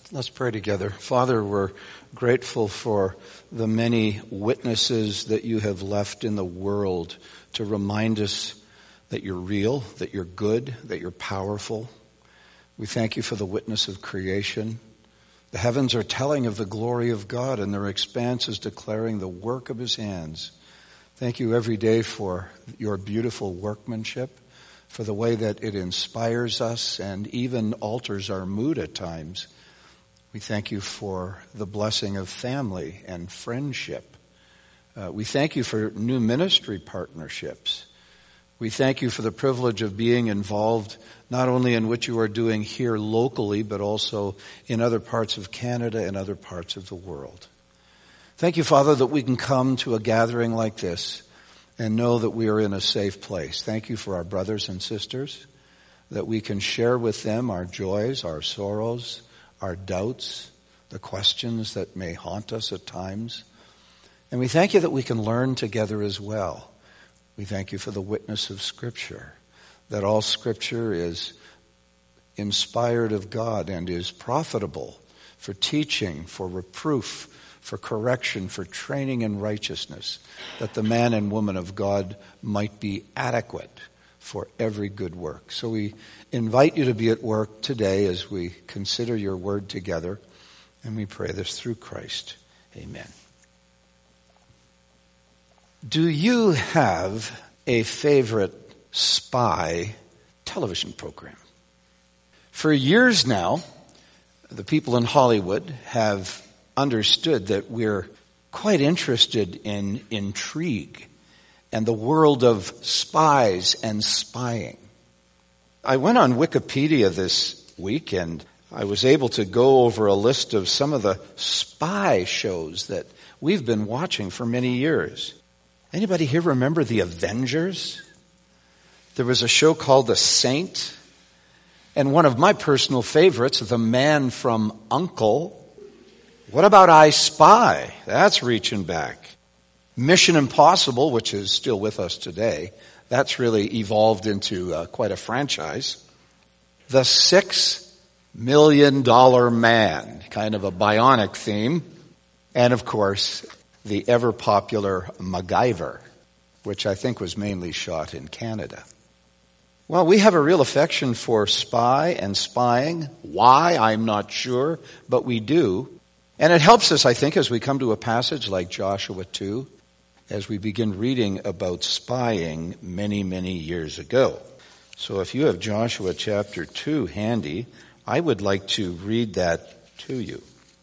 Let's pray together. Father, we're grateful for the many witnesses that you have left in the world to remind us that you're real, that you're good, that you're powerful. We thank you for the witness of creation. The heavens are telling of the glory of God, and their expanse is declaring the work of his hands. Thank you every day for your beautiful workmanship, for the way that it inspires us and even alters our mood at times. We thank you for the blessing of family and friendship. We thank you for new ministry partnerships. We thank you for the privilege of being involved not only in what you are doing here locally, but also in other parts of Canada and other parts of the world. Thank you, Father, that we can come to a gathering like this and know that we are in a safe place. Thank you for our brothers and sisters, that we can share with them our joys, our sorrows, our doubts, the questions that may haunt us at times. And we thank you that we can learn together as well. We thank you for the witness of Scripture, that all Scripture is inspired of God and is profitable for teaching, for reproof, for correction, for training in righteousness, that the man and woman of God might be adequate for every good work. So we invite you to be at work today as we consider your word together, and we pray this through Christ. Amen. Do you have a favorite spy television program? For years now, the people in Hollywood have understood that we're quite interested in intrigue and the world of spies and spying. I went on Wikipedia this week and I was able to go over a list of some of the spy shows that we've been watching for many years. Anybody here remember The Avengers? There was a show called The Saint. And one of my personal favorites, The Man from U.N.C.L.E. What about I Spy? That's reaching back. Mission Impossible, which is still with us today, that's really evolved into quite a franchise. The $6 Million Man, kind of a bionic theme. And of course, the ever-popular MacGyver, which I think was mainly shot in Canada. Well, we have a real affection for spy and spying. Why, I'm not sure, but we do. And it helps us, I think, as we come to a passage like Joshua 2, as we begin reading about spying many, many years ago. So if you have Joshua chapter 2 handy, I would like to read that to you.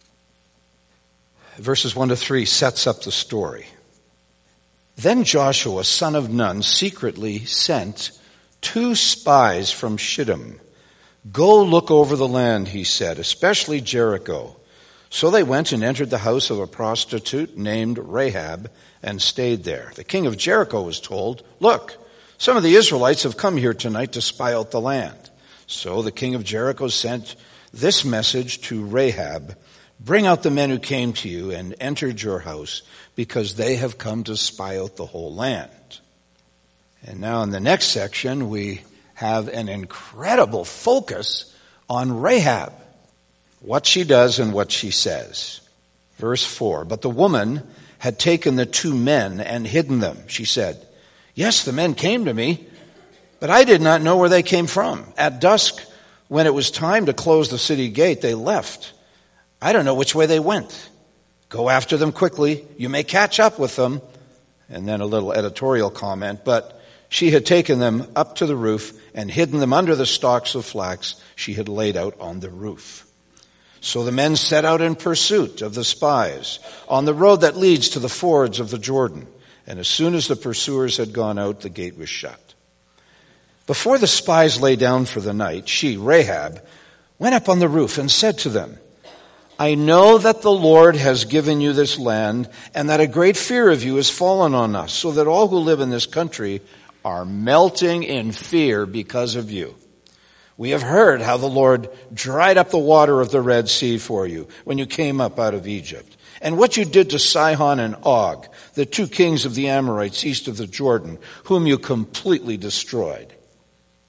Verses 1 to 3 sets up the story. Then Joshua, son of Nun, secretly sent 2 spies from Shittim. Go look over the land, he said, especially Jericho. So they went and entered the house of a prostitute named Rahab and stayed there. The king of Jericho was told, look, some of the Israelites have come here tonight to spy out the land. So the king of Jericho sent this message to Rahab, bring out the men who came to you and entered your house, because they have come to spy out the whole land. And now in the next section, we have an incredible focus on Rahab, what she does and what she says. Verse 4, but the woman had taken the 2 men and hidden them. She said, yes, the men came to me, but I did not know where they came from. At dusk, when it was time to close the city gate, they left. I don't know which way they went. Go after them quickly. You may catch up with them. And then a little editorial comment, but she had taken them up to the roof and hidden them under the stalks of flax she had laid out on the roof. So the men set out in pursuit of the spies on the road that leads to the fords of the Jordan. And as soon as the pursuers had gone out, the gate was shut. Before the spies lay down for the night, she, Rahab, went up on the roof and said to them, I know that the Lord has given you this land, and that a great fear of you has fallen on us, so that all who live in this country are melting in fear because of you. We have heard how the Lord dried up the water of the Red Sea for you when you came up out of Egypt, and what you did to Sihon and Og, the 2 kings of the Amorites east of the Jordan, whom you completely destroyed.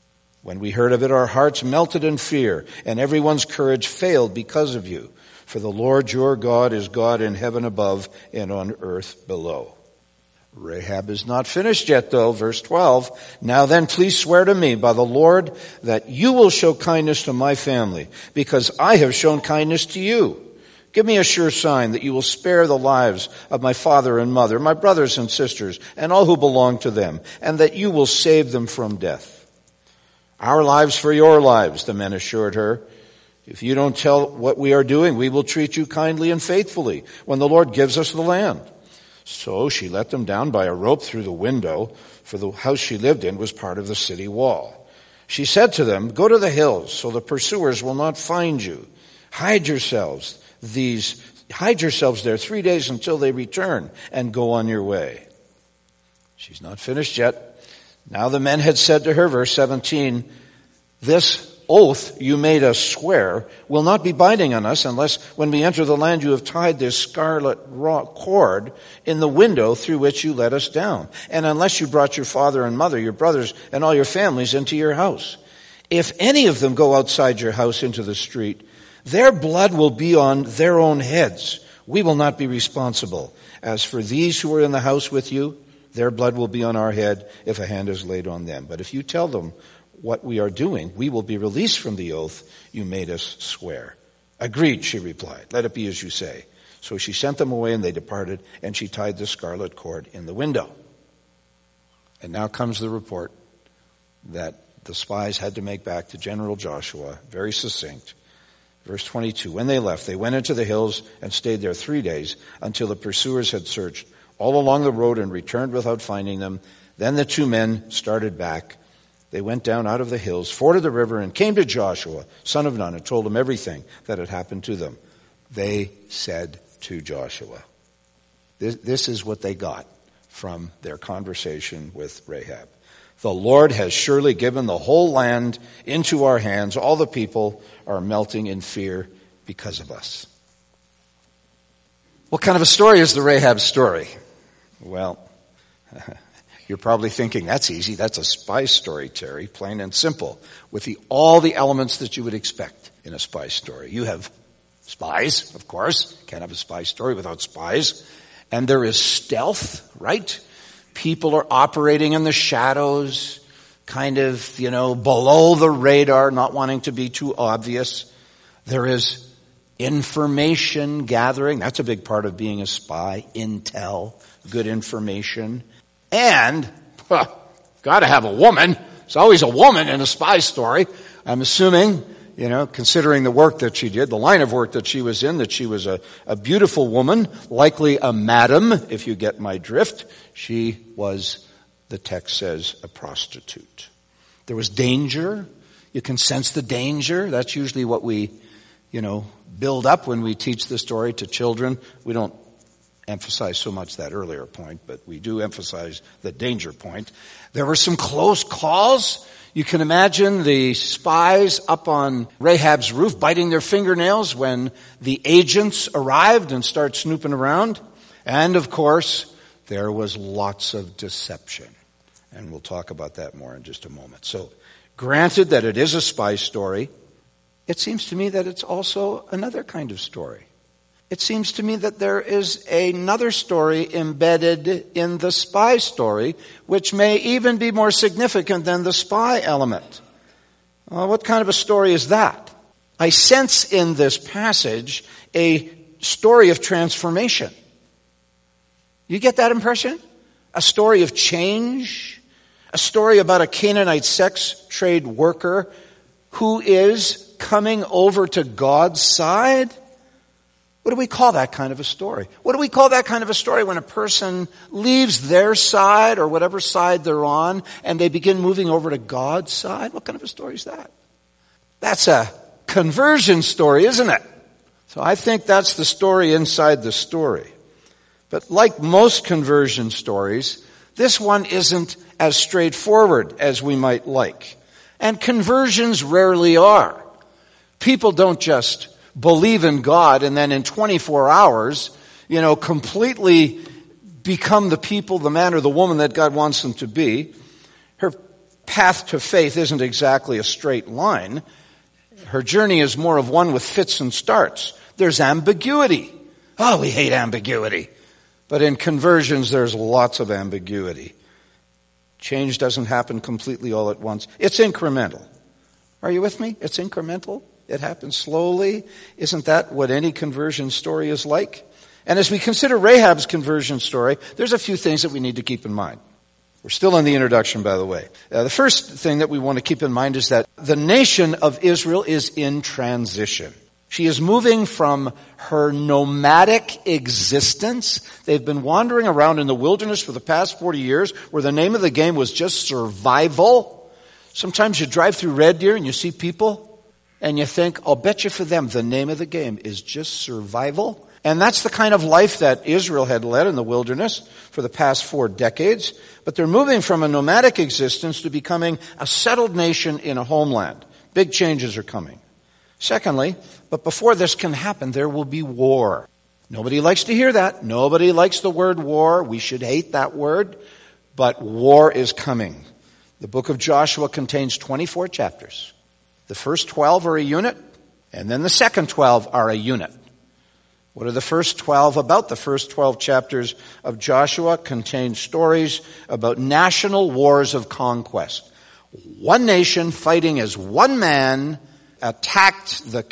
When we heard of it, our hearts melted in fear, and everyone's courage failed because of you. For the Lord your God is God in heaven above and on earth below." Rahab is not finished yet, though. Verse 12, "Now then, please swear to me by the Lord that you will show kindness to my family, because I have shown kindness to you. Give me a sure sign that you will spare the lives of my father and mother, my brothers and sisters, and all who belong to them, and that you will save them from death." "Our lives for your lives," the men assured her. "If you don't tell what we are doing, we will treat you kindly and faithfully when the Lord gives us the land." So she let them down by a rope through the window, for the house she lived in was part of the city wall. She said to them, "Go to the hills, so the pursuers will not find you. Hide yourselves there 3 days until they return, and go on your way." She's not finished yet. Now the men had said to her, verse 17, "This oath you made us swear will not be binding on us unless when we enter the land you have tied this scarlet cord in the window through which you let us down, and unless you brought your father and mother, your brothers, and all your families into your house. If any of them go outside your house into the street, their blood will be on their own heads. We will not be responsible. As for these who are in the house with you, their blood will be on our head if a hand is laid on them. But if you tell them what we are doing, we will be released from the oath you made us swear." "Agreed," she replied. "Let it be as you say." So she sent them away, and they departed, and she tied the scarlet cord in the window. And now comes the report that the spies had to make back to General Joshua, very succinct. Verse 22, "When they left, they went into the hills and stayed there 3 days until the pursuers had searched all along the road and returned without finding them. Then the 2 men started back. They went down out of the hills, forded the river, and came to Joshua, son of Nun, and told him everything that had happened to them. They said to Joshua." This is what they got from their conversation with Rahab. "The Lord has surely given the whole land into our hands. All the people are melting in fear because of us." What kind of a story is the Rahab story? Well, you're probably thinking, that's easy. That's a spy story, Terry, plain and simple, with all the elements that you would expect in a spy story. You have spies, of course. Can't have a spy story without spies. And there is stealth, right? People are operating in the shadows, kind of, below the radar, not wanting to be too obvious. There is information gathering. That's a big part of being a spy. Intel, good information. And, gotta have a woman. There's always a woman in a spy story. I'm assuming, considering the work that she did, the line of work that she was in, that she was a beautiful woman, likely a madam, if you get my drift. She was, the text says, a prostitute. There was danger. You can sense the danger. That's usually what we, build up when we teach the story to children. We don't emphasize so much that earlier point, but we do emphasize the danger point. There were some close calls. You can imagine the spies up on Rahab's roof biting their fingernails when the agents arrived and start snooping around. And of course, there was lots of deception. And we'll talk about that more in just a moment. So, granted that it is a spy story, it seems to me that it's also another kind of story. It seems to me that there is another story embedded in the spy story, which may even be more significant than the spy element. What kind of a story is that? I sense in this passage a story of transformation. You get that impression? A story of change? A story about a Canaanite sex trade worker who is coming over to God's side? What do we call that kind of a story? What do we call that kind of a story when a person leaves their side or whatever side they're on and they begin moving over to God's side? What kind of a story is that? That's a conversion story, isn't it? So I think that's the story inside the story. But like most conversion stories, this one isn't as straightforward as we might like. And conversions rarely are. People don't just believe in God and then in 24 hours, completely become the people, the man or the woman that God wants them to be. path to faith isn't exactly a straight line. Her journey is more of one with fits and starts. There's ambiguity. Oh, we hate ambiguity. But in conversions, there's lots of ambiguity. Change doesn't happen completely all at once. It's incremental. Are you with me? It's incremental. It happens slowly. Isn't that what any conversion story is like? And as we consider Rahab's conversion story, there's a few things that we need to keep in mind. We're still in the introduction, by the way. The first thing that we want to keep in mind is that the nation of Israel is in transition. She is moving from her nomadic existence. They've been wandering around in the wilderness for the past 40 years, where the name of the game was just survival. Sometimes you drive through Red Deer and you see people, and you think, I'll bet you for them the name of the game is just survival. And that's the kind of life that Israel had led in the wilderness for the past 4 decades. But they're moving from a nomadic existence to becoming a settled nation in a homeland. Big changes are coming. Secondly, but before this can happen, there will be war. Nobody likes to hear that. Nobody likes the word war. We should hate that word. But war is coming. The book of Joshua contains 24 chapters. The first 12 are a unit, and then the second 12 are a unit. What are the first 12 about? The first 12 chapters of Joshua contain stories about national wars of conquest. One nation fighting as one man attacked the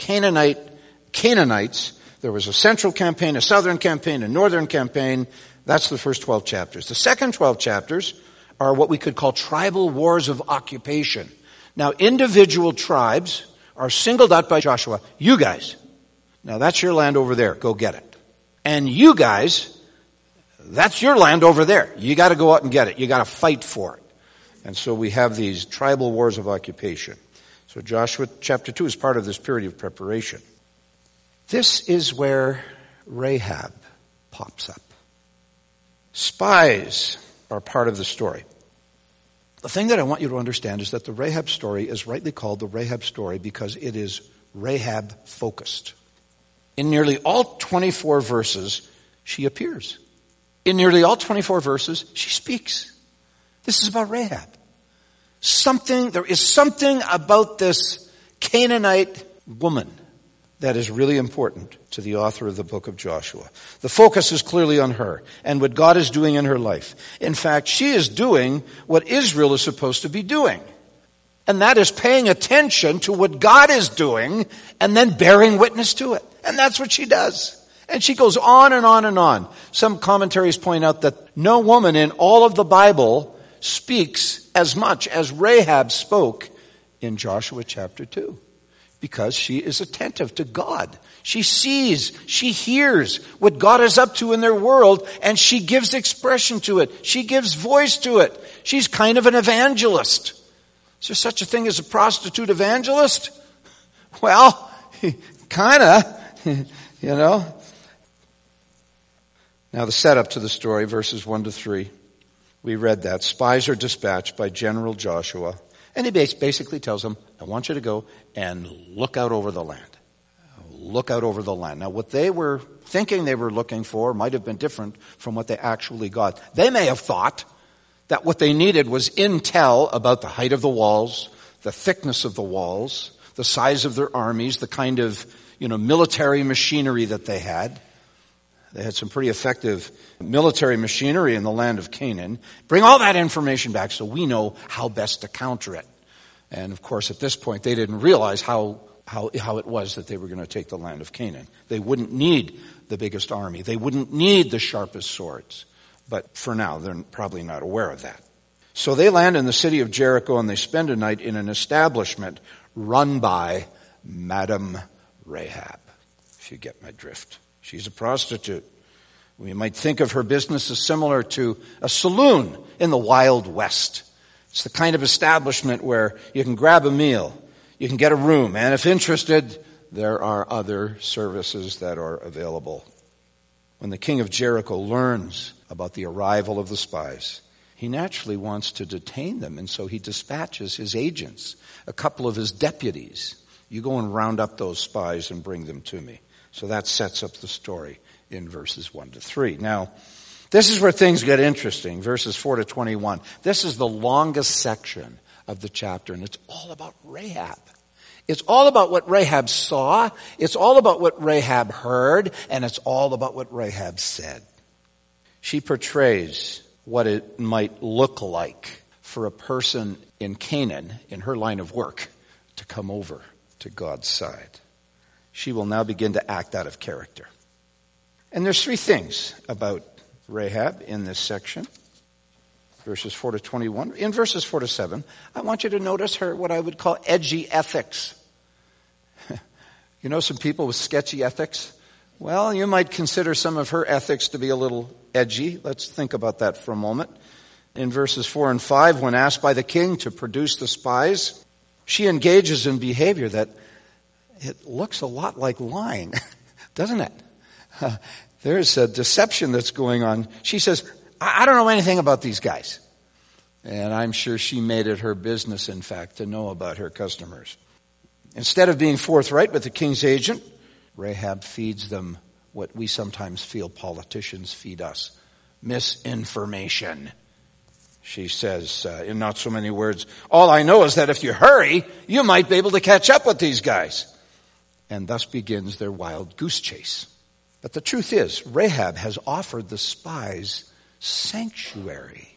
Canaanites. There was a central campaign, a southern campaign, a northern campaign. That's the first 12 chapters. The second 12 chapters are what we could call tribal wars of occupation. Now, individual tribes are singled out by Joshua. You guys, now that's your land over there. Go get it. And you guys, that's your land over there. You got to go out and get it. You got to fight for it. And so we have these tribal wars of occupation. So Joshua chapter 2 is part of this period of preparation. This is where Rahab pops up. Spies are part of the story. The thing that I want you to understand is that the Rahab story is rightly called the Rahab story because it is Rahab focused. In nearly all 24 verses, she appears. In nearly all 24 verses, she speaks. This is about Rahab. There is something about this Canaanite woman that is really important to the author of the book of Joshua. The focus is clearly on her and what God is doing in her life. In fact, she is doing what Israel is supposed to be doing. And that is paying attention to what God is doing and then bearing witness to it. And that's what she does. And she goes on and on and on. Some commentaries point out that no woman in all of the Bible speaks as much as Rahab spoke in Joshua chapter 2. Because she is attentive to God. She sees, she hears what God is up to in their world, and she gives expression to it. She gives voice to it. She's kind of an evangelist. Is there such a thing as a prostitute evangelist? Well, kind of, Now the setup to the story, verses 1 to 3. We read that. Spies are dispatched by General Joshua. And he basically tells them, I want you to go and look out over the land. Look out over the land. Now, what they were thinking they were looking for might have been different from what they actually got. They may have thought that what they needed was intel about the height of the walls, the thickness of the walls, the size of their armies, the kind of, military machinery that they had. They had some pretty effective military machinery in the land of Canaan. Bring all that information back so we know how best to counter it. And of course, at this point, they didn't realize how it was that they were going to take the land of Canaan. They wouldn't need the biggest army. They wouldn't need the sharpest swords. But for now, they're probably not aware of that. So they land in the city of Jericho and they spend a night in an establishment run by Madam Rahab, if you get my drift. She's a prostitute. We might think of her business as similar to a saloon in the Wild West. It's the kind of establishment where you can grab a meal, you can get a room, and if interested, there are other services that are available. When the king of Jericho learns about the arrival of the spies, he naturally wants to detain them, and so he dispatches his agents, a couple of his deputies. You go and round up those spies and bring them to me. So that sets up the story in verses 1 to 3. Now, this is where things get interesting, verses 4 to 21. This is the longest section of the chapter, and it's all about Rahab. It's all about what Rahab saw, it's all about what Rahab heard, and it's all about what Rahab said. She portrays what it might look like for a person in Canaan, in her line of work, to come over to God's side. She will now begin to act out of character. And there's three things about Rahab in this section. Verses 4 to 21. In verses 4 to 7, I want you to notice her, what I would call edgy ethics. You know some people with sketchy ethics? Well, you might consider some of her ethics to be a little edgy. Let's think about that for a moment. In verses 4 and 5, when asked by the king to produce the spies, she engages in behavior that it looks a lot like lying, doesn't it? There's a deception that's going on. She says, I don't know anything about these guys. And I'm sure she made it her business, in fact, to know about her customers. Instead of being forthright with the king's agent, Rahab feeds them what we sometimes feel politicians feed us: misinformation. She says, in not so many words, all I know is that if you hurry, you might be able to catch up with these guys. And thus begins their wild goose chase. But the truth is, Rahab has offered the spies sanctuary,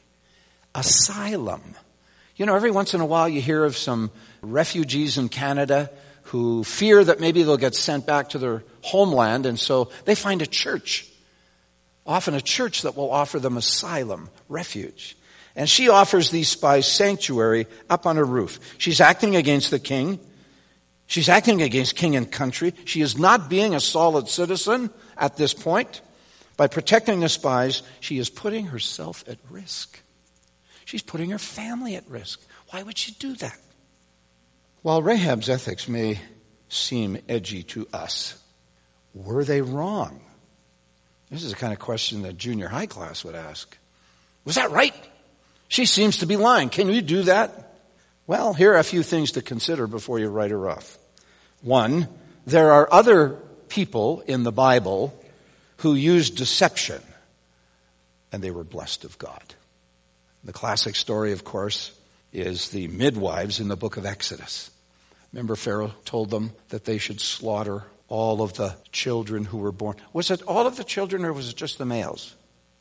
asylum. You know, every once in a while you hear of some refugees in Canada who fear that maybe they'll get sent back to their homeland, and so they find a church, often a church that will offer them asylum, refuge. And she offers these spies sanctuary up on her roof. She's acting against the king. She's acting against king and country. She is not being a solid citizen at this point. By protecting the spies, she is putting herself at risk. She's putting her family at risk. Why would she do that? While Rahab's ethics may seem edgy to us, were they wrong? This is the kind of question that junior high class would ask. Was that right? She seems to be lying. Can you do that? Well, here are a few things to consider before you write her off. One, there are other people in the Bible who used deception, and they were blessed of God. The classic story, of course, is the midwives in the book of Exodus. Remember, Pharaoh told them that they should slaughter all of the children who were born. Was it all of the children, or was it just the males?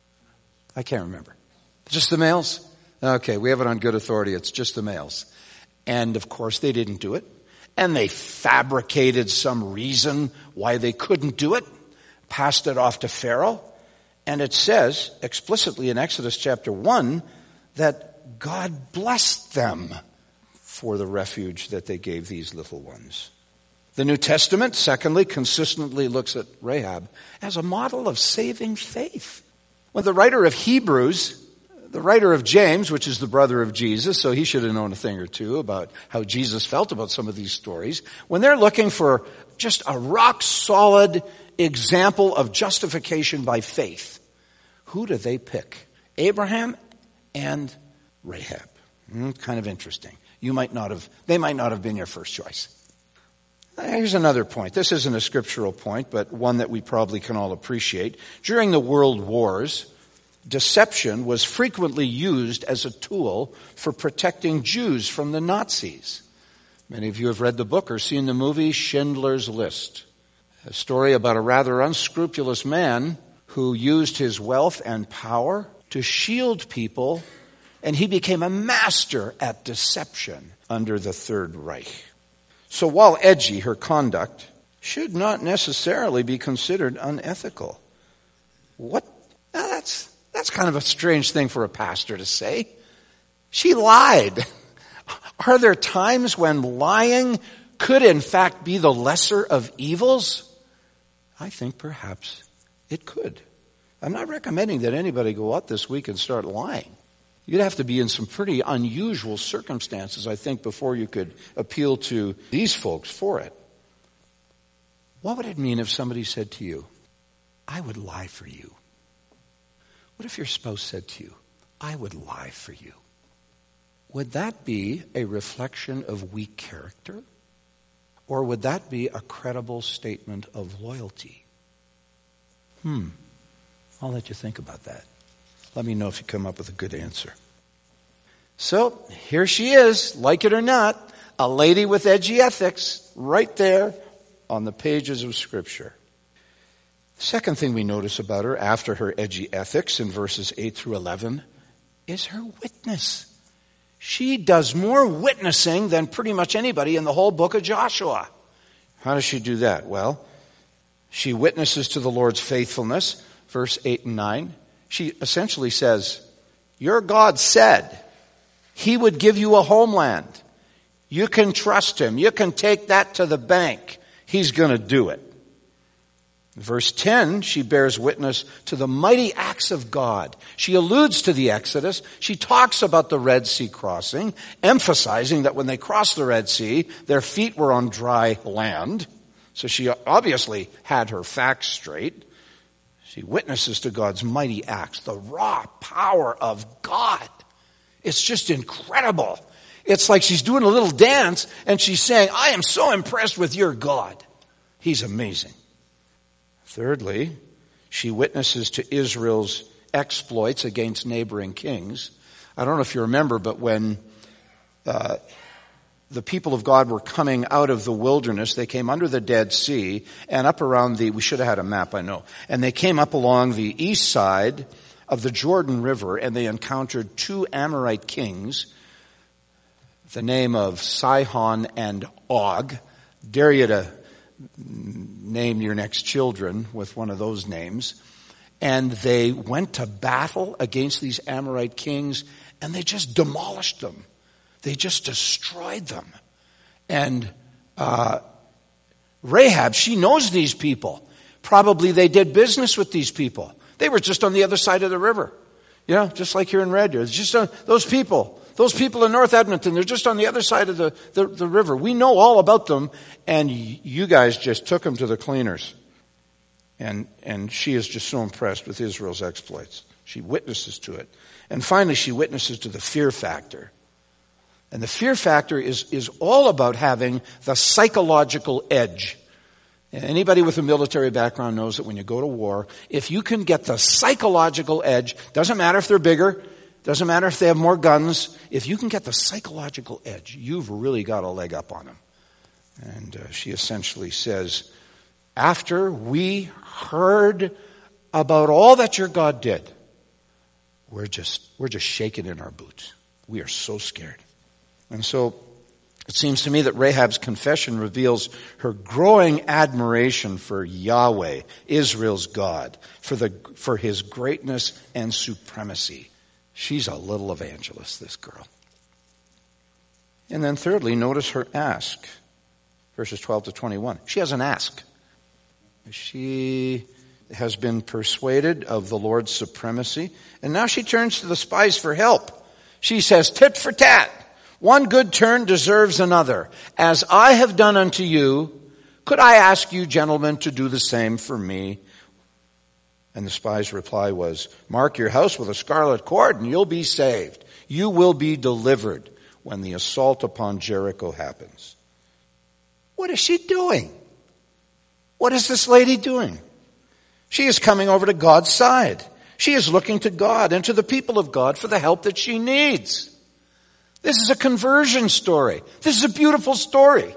I can't remember. Just the males? Okay, we have it on good authority. It's just the males. And, of course, they didn't do it. And they fabricated some reason why they couldn't do it, passed it off to Pharaoh. And it says explicitly in Exodus chapter 1 that God blessed them for the refuge that they gave these little ones. The New Testament, secondly, consistently looks at Rahab as a model of saving faith. When the writer of Hebrews, the writer of James, which is the brother of Jesus, so he should have known a thing or two about how Jesus felt about some of these stories, when they're looking for just a rock-solid example of justification by faith, who do they pick? Abraham and Rahab. Kind of interesting. They might not have been your first choice. Here's another point. This isn't a scriptural point, but one that we probably can all appreciate. During the world wars, deception was frequently used as a tool for protecting Jews from the Nazis. Many of you have read the book or seen the movie Schindler's List, a story about a rather unscrupulous man who used his wealth and power to shield people, and he became a master at deception under the Third Reich. So while edgy, her conduct should not necessarily be considered unethical. What? Now that's kind of a strange thing for a pastor to say. She lied. Are there times when lying could in fact be the lesser of evils? I think perhaps it could. I'm not recommending that anybody go out this week and start lying. You'd have to be in some pretty unusual circumstances, I think, before you could appeal to these folks for it. What would it mean if somebody said to you, I would lie for you? What if your spouse said to you, I would lie for you? Would that be a reflection of weak character? Or would that be a credible statement of loyalty? I'll let you think about that. Let me know if you come up with a good answer. So here she is, like it or not, a lady with edgy ethics right there on the pages of Scripture. The second thing we notice about her after her edgy ethics in verses 8 through 11 is her witness. She does more witnessing than pretty much anybody in the whole book of Joshua. How does she do that? Well, she witnesses to the Lord's faithfulness, verse 8 and 9. She essentially says, your God said He would give you a homeland. You can trust Him. You can take that to the bank. He's going to do it. Verse 10, she bears witness to the mighty acts of God. She alludes to the Exodus. She talks about the Red Sea crossing, emphasizing that when they crossed the Red Sea, their feet were on dry land. So she obviously had her facts straight. She witnesses to God's mighty acts, the raw power of God. It's just incredible. It's like she's doing a little dance and she's saying, I am so impressed with your God. He's amazing. Thirdly, she witnesses to Israel's exploits against neighboring kings. I don't know if you remember, but when the people of God were coming out of the wilderness, they came under the Dead Sea and up around we should have had a map, I know, and they came up along the east side of the Jordan River and they encountered two Amorite kings, the name of Sihon and Og. Dare you to name your next children with one of those names. And they went to battle against these Amorite kings and they just demolished them. They just destroyed them. And Rahab, she knows these people. Probably they did business with these people. They were just on the other side of the river. You know, just like here in Red Deer. It's just those people in North Edmonton, they're just on the other side of the river. We know all about them, and you guys just took them to the cleaners. And she is just so impressed with Israel's exploits. She witnesses to it. And finally, she witnesses to the fear factor. And the fear factor is all about having the psychological edge. Anybody with a military background knows that when you go to war, if you can get the psychological edge, doesn't matter if they're bigger, doesn't matter if they have more guns, if you can get the psychological edge, you've really got a leg up on them. And she essentially says, after we heard about all that your God did, we're just shaking in our boots. We are so scared. And so it seems to me that Rahab's confession reveals her growing admiration for Yahweh, Israel's God, for His greatness and supremacy. She's a little evangelist, this girl. And then thirdly, notice her ask. Verses 12 to 21. She has an ask. She has been persuaded of the Lord's supremacy, and now she turns to the spies for help. She says, tit for tat. One good turn deserves another. As I have done unto you, could I ask you, gentlemen, to do the same for me? And the spy's reply was, mark your house with a scarlet cord and you'll be saved. You will be delivered when the assault upon Jericho happens. What is she doing? What is this lady doing? She is coming over to God's side. She is looking to God and to the people of God for the help that she needs. This is a conversion story. This is a beautiful story.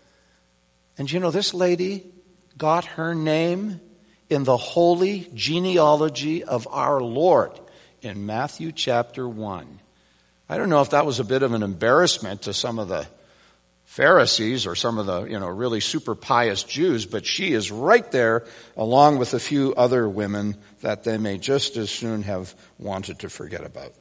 And you know, this lady got her name in the holy genealogy of our Lord in Matthew chapter 1. I don't know if that was a bit of an embarrassment to some of the Pharisees or some of the, really super pious Jews, but she is right there along with a few other women that they may just as soon have wanted to forget about.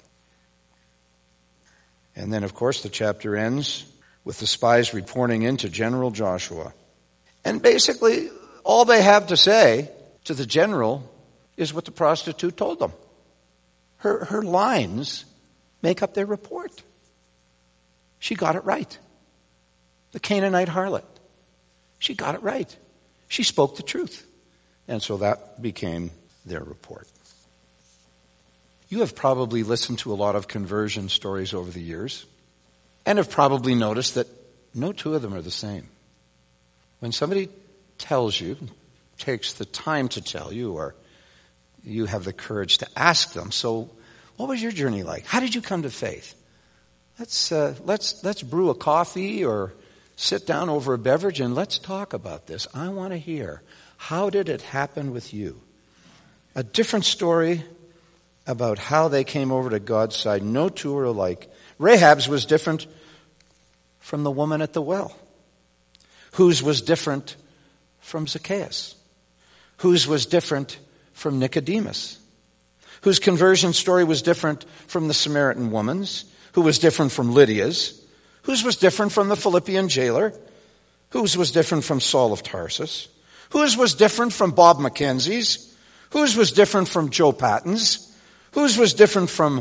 And then, of course, the chapter ends with the spies reporting into General Joshua. And basically, all they have to say to the general is what the prostitute told them. Her lines make up their report. She got it right. The Canaanite harlot. She got it right. She spoke the truth. And so that became their report. You have probably listened to a lot of conversion stories over the years and have probably noticed that no two of them are the same. When somebody tells you, takes the time to tell you, or you have the courage to ask them, so what was your journey like? How did you come to faith? let's brew a coffee or sit down over a beverage and let's talk about this. I want to hear, how did it happen with you? A different story about how they came over to God's side. No two are alike. Rahab's was different from the woman at the well. Whose was different from Zacchaeus. Whose was different from Nicodemus. Whose conversion story was different from the Samaritan woman's. Who was different from Lydia's. Whose was different from the Philippian jailer. Whose was different from Saul of Tarsus. Whose was different from Bob Mackenzie's. Whose was different from Joe Patton's. Whose was different from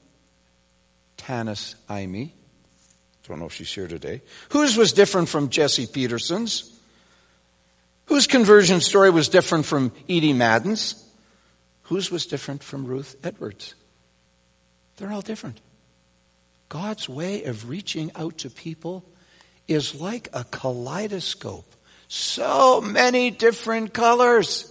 Tanis Aimee. Don't know if she's here today. Whose was different from Jesse Peterson's. Whose conversion story was different from Edie Madden's. Whose was different from Ruth Edwards. They're all different. God's way of reaching out to people is like a kaleidoscope. So many different colors.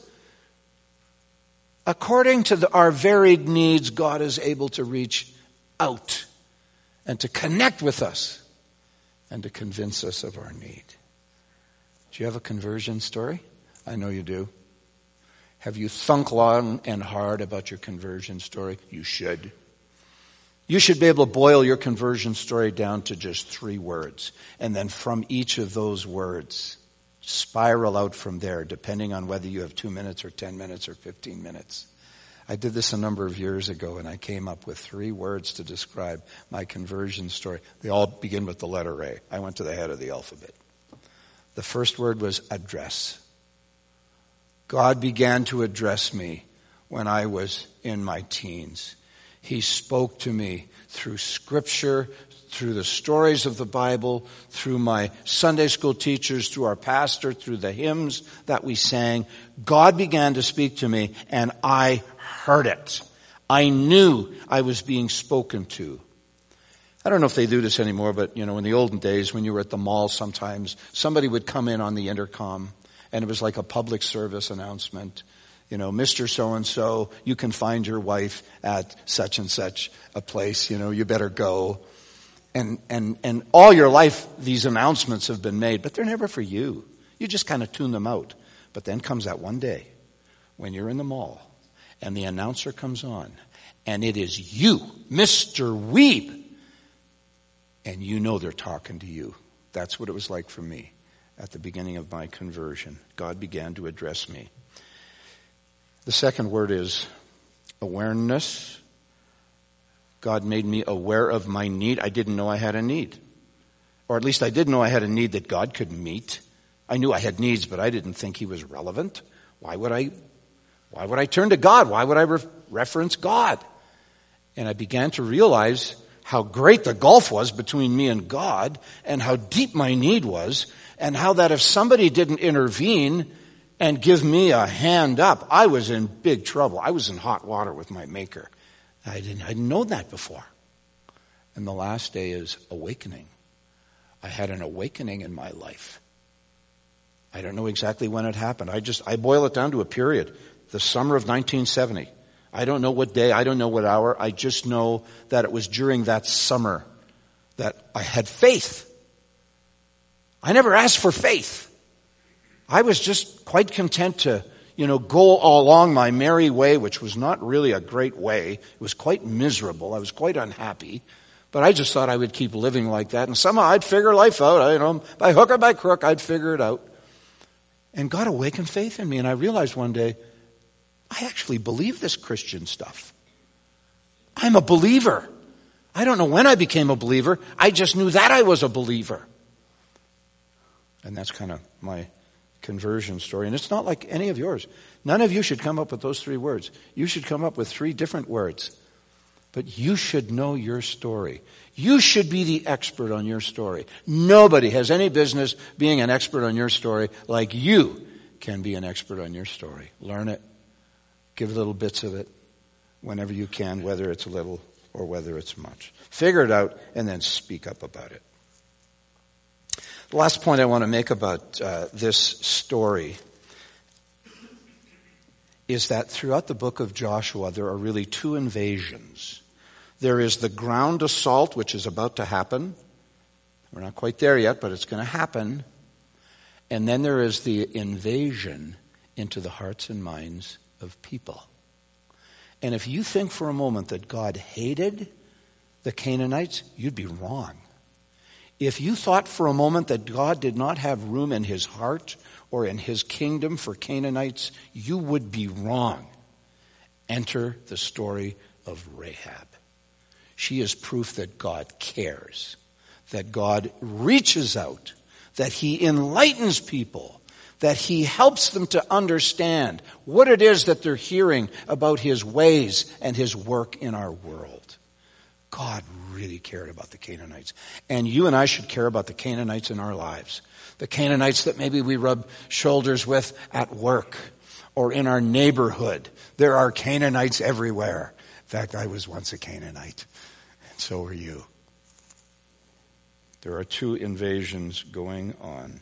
According to our varied needs, God is able to reach out and to connect with us and to convince us of our need. Do you have a conversion story? I know you do. Have you thunk long and hard about your conversion story? You should. You should be able to boil your conversion story down to just 3 words. And then from each of those words, spiral out from there, depending on whether you have 2 minutes or 10 minutes or 15 minutes. I did this a number of years ago, and I came up with 3 words to describe my conversion story. They all begin with the letter A. I went to the head of the alphabet. The first word was address. God began to address me when I was in my teens. He spoke to me through Scripture, through the stories of the Bible, through my Sunday school teachers, through our pastor, through the hymns that we sang. God began to speak to me, and I heard it. I knew I was being spoken to. I don't know if they do this anymore, but in the olden days when you were at the mall sometimes, somebody would come in on the intercom, and it was like a public service announcement. Mr. So-and-so, you can find your wife at such and such a place, you better go. And all your life, these announcements have been made, but they're never for you. You just kind of tune them out. But then comes that one day when you're in the mall and the announcer comes on and it is you, Mr. Weeb. And they're talking to you. That's what it was like for me at the beginning of my conversion. God began to address me. The second word is awareness. God made me aware of my need. I didn't know I had a need. Or at least I did know I had a need that God could meet. I knew I had needs, but I didn't think he was relevant. Why would I turn to God? Why would I reference God? And I began to realize how great the gulf was between me and God, and how deep my need was, and how that if somebody didn't intervene and give me a hand up, I was in big trouble. I was in hot water with my Maker. I didn't know that before. And the last day is awakening. I had an awakening in my life. I don't know exactly when it happened. I boil it down to a period. The summer of 1970. I don't know what day, I don't know what hour. I just know that it was during that summer that I had faith. I never asked for faith. I was just quite content to, go along my merry way, which was not really a great way. It was quite miserable. I was quite unhappy. But I just thought I would keep living like that. And somehow I'd figure life out. By hook or by crook, I'd figure it out. And God awakened faith in me. And I realized one day, I actually believe this Christian stuff. I'm a believer. I don't know when I became a believer. I just knew that I was a believer. And that's kind of my conversion story. And it's not like any of yours. None of you should come up with those 3 words. You should come up with 3 different words. But you should know your story. You should be the expert on your story. Nobody has any business being an expert on your story like you can be an expert on your story. Learn it. Give little bits of it whenever you can, whether it's little or whether it's much. Figure it out and then speak up about it. The last point I want to make about this story is that throughout the book of Joshua, there are really 2 invasions. There is the ground assault, which is about to happen. We're not quite there yet, but it's going to happen. And then there is the invasion into the hearts and minds of people. And if you think for a moment that God hated the Canaanites, you'd be wrong. If you thought for a moment that God did not have room in his heart or in his kingdom for Canaanites, you would be wrong. Enter the story of Rahab. She is proof that God cares, that God reaches out, that he enlightens people, that he helps them to understand what it is that they're hearing about his ways and his work in our world. God really cared about the Canaanites. And you and I should care about the Canaanites in our lives. The Canaanites that maybe we rub shoulders with at work or in our neighborhood. There are Canaanites everywhere. In fact, I was once a Canaanite, and so were you. There are two invasions going on.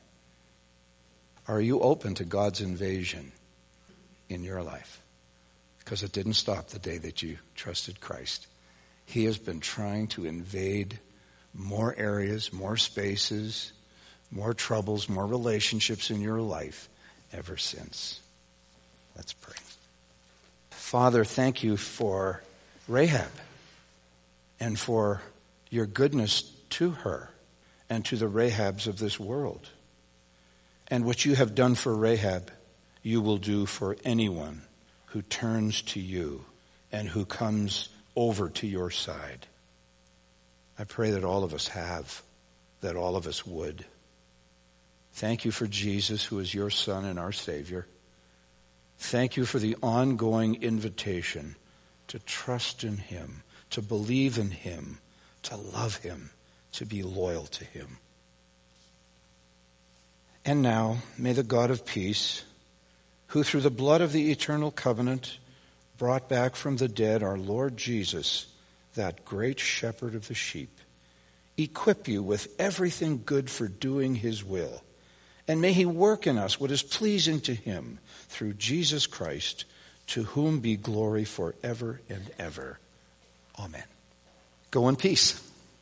Are you open to God's invasion in your life? Because it didn't stop the day that you trusted Christ. He has been trying to invade more areas, more spaces, more troubles, more relationships in your life ever since. Let's pray. Father, thank you for Rahab and for your goodness to her and to the Rahabs of this world. And what you have done for Rahab, you will do for anyone who turns to you and who comes over to your side. I pray that all of us have, that all of us would. Thank you for Jesus, who is your Son and our Savior. Thank you for the ongoing invitation to trust in him, to believe in him, to love him, to be loyal to him. And now, may the God of peace, who through the blood of the eternal covenant brought back from the dead our Lord Jesus, that great shepherd of the sheep, equip you with everything good for doing his will. And may he work in us what is pleasing to him through Jesus Christ, to whom be glory forever and ever. Amen. Go in peace.